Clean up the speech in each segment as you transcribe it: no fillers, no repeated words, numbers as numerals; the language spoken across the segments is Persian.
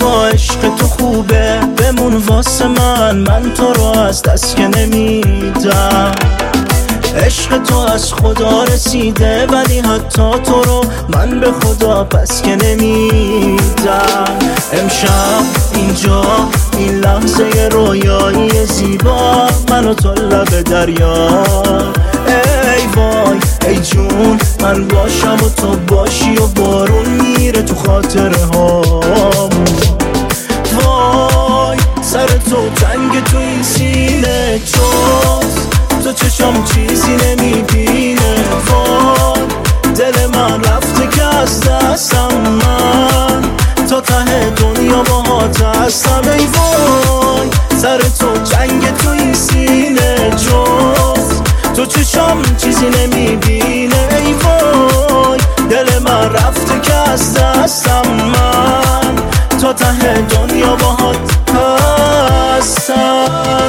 با عشق تو خوبه، بمون واسه من تو رو از دست که نمیدم. عشق تو از خدا رسیده، ولی حتی تو رو من به خدا پس که نمیدم. امشب اینجا این لحظه رویایی زیبا، من و تو لب دریا. ای وای ای جون، من باشم و تو باشی و بارون میره تو خاطره هامون. وای سر تو تنگ تو این سینه، تو چشم چیزی نمیبینه. وای دل من رفته که از دستم، من تا ته دنیا باهات هستم. ای وای سر تو جنگ تو این سینه، تو چشم چیزی نمیبینه. ای وای دل من رفته که از دستم، من تا ته دنیا باهات هستم.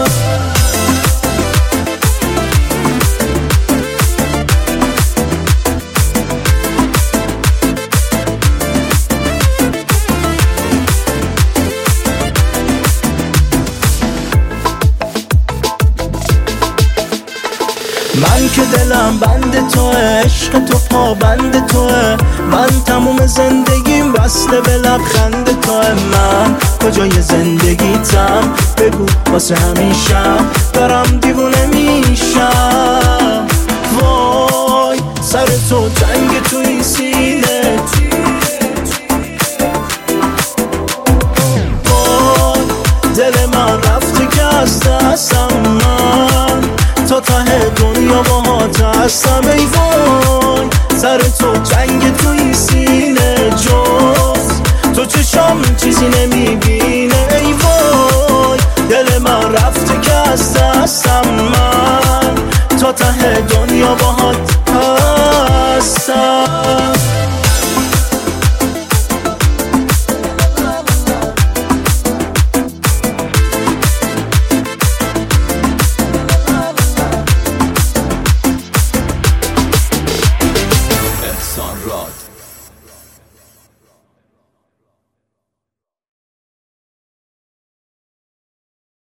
من که دلم بند توه، عشق تو پا بند توه، من تموم زندگیم بسته به لبخند توه. من کجای زندگیتم بگو واسه همیشم، دارم دیوونه میشم. وای سر تو جنگ تو این سینه، وای دل من رفته که از دستم، من تا ته دنیا باهات هستم. ای وای سر تو جنگ تو این سینه، تو چشم چیزی نمیبینه. ای وای دل من رفته که از دستم، من تا ته دنیا باهات هستم. Rod